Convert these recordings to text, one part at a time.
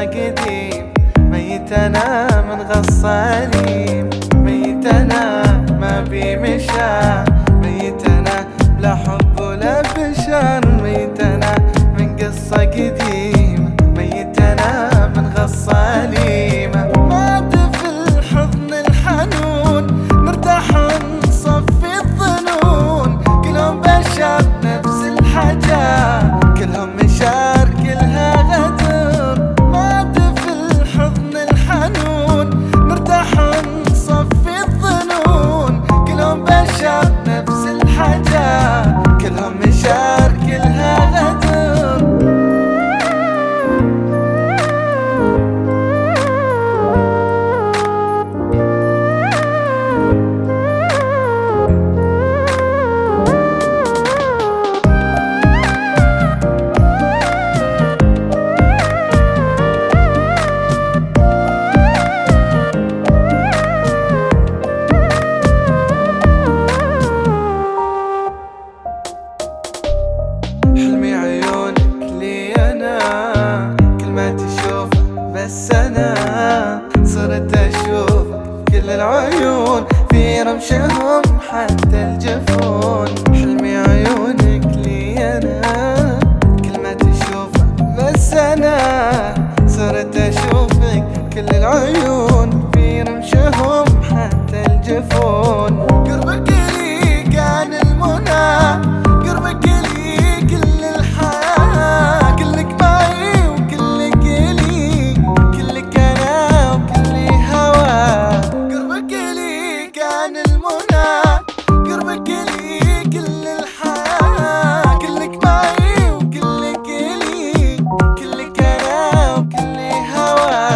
قديم، ميت انا من غصاليم، ميت انا ما بي مشاع، ميت انا لا حب ولا بشر، ميت انا من قصة قديمة، ميت انا من غصاليم. مات في الحضن الحنون نرتاح ونصفي الظنون، كلهم بشر نفس الحاجة، كلهم مشاعر كلها غدر. مات في الحضن الحنون نرتاح ونصفي الظنون، كلهم بشر نفس الحاجة، كلهم مشاعر كلها غدر. حلمي عيونك لي انا، كل ما تشوف بس انا صرت اشوفك، كل العيون في رمشهم حتى الجفون. حلمي عيونك لي انا، كل ما تشوف بس انا صرت اشوفك، كل العيون في رمشهم حتى الجفون. قربك لي كان المنى، قربك لي كل الحياة، كلك معي وكلك لي، كلك أنا وكلي هوا. قربك لي كان المنى، قربك لي كل الحياة، كلك معي وكلك لي، كلك أنا وكلي هوا.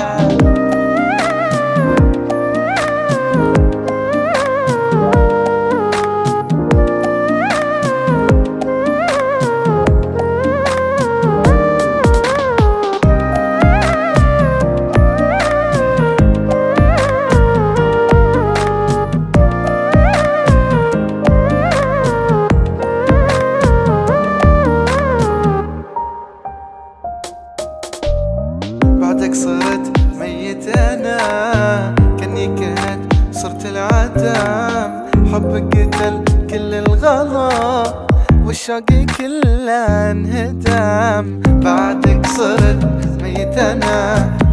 بعدك صرت ميت انا، كني كنت صرت العدم، حبك قتل كل الغلا والشوق كله انهدم. بعدك صرت ميت انا،